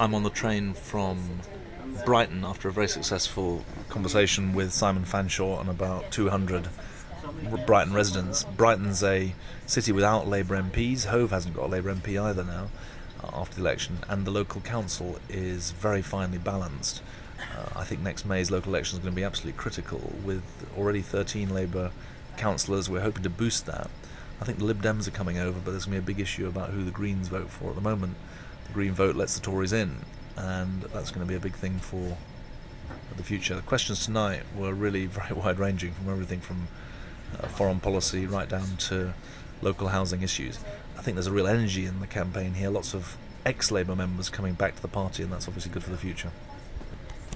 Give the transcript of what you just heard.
I'm on the train from Brighton after a very successful conversation with Simon Fanshawe and about 200 Brighton residents. Brighton's a city without Labour MPs. Hove hasn't got a Labour MP either now after the election, and the local council is very finely balanced. I think next May's local election is going to be absolutely critical. With already 13 Labour councillors, we're hoping to boost that. I think the Lib Dems are coming over, but there's going to be a big issue about who the Greens vote for at the moment. The Green vote lets the Tories in, and that's going to be a big thing for the future. The questions tonight were really very wide-ranging, from everything from foreign policy right down to local housing issues. I think there's a real energy in the campaign here, lots of ex-Labour members coming back to the party, and that's obviously good for the future.